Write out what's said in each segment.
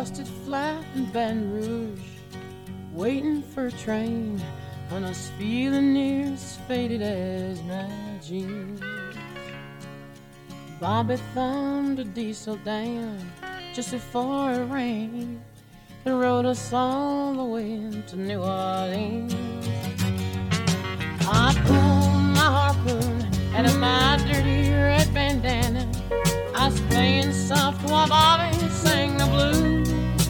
busted flat in Baton Rouge, waiting for a train, and I was feeling near as faded as my jeans. Bobby thumbed a diesel down just before it rained and rode us all the way to New Orleans. I pulled my harpoon out of my dirty red bandana. I was playing soft while Bobby sang the blues.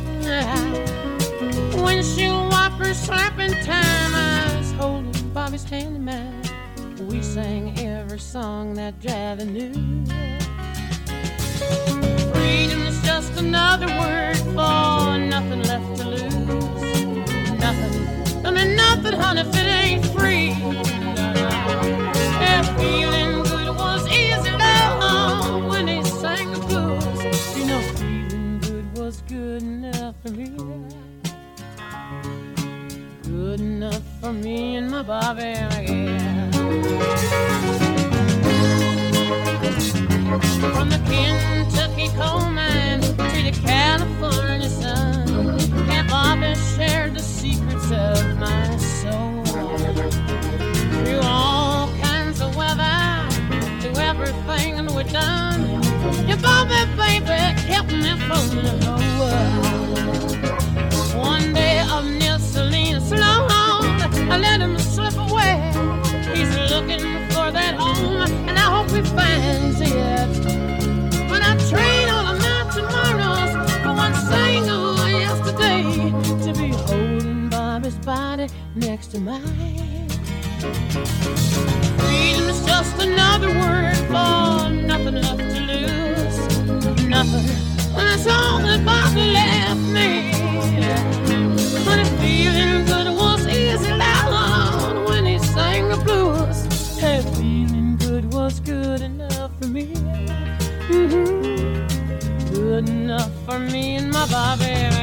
Windshield wipers slapping time, I was holding Bobby's hand in mine. We sang every song that Javi knew. Freedom's just another word for nothing left to lose. Nothing, I mean nothing, honey, if it ain't free. Yeah, feeling good was easy love when they sang the blues. You know, feeling good was good enough for me. Good enough for me and my Bobby, yeah. From the Kentucky coal mine to the California sun, yeah, Bobby shared the secrets of my soul. Through all kinds of weather, through everything we've done, yeah, Bobby, baby, kept me from the whole world. One day up near Salinas, long, I let him slip away. He's looking for that home, and I hope he finds it. But I trade all of my tomorrows for one single yesterday to be holding Bobby's body next to mine. Freedom's just another word for nothing left to lose. Nothing, and that's all that Bobby left me. But if feeling good was easy loud when he sang the blues, hey, feeling good was good enough for me. Mm-hmm. Good enough for me and my Bobby.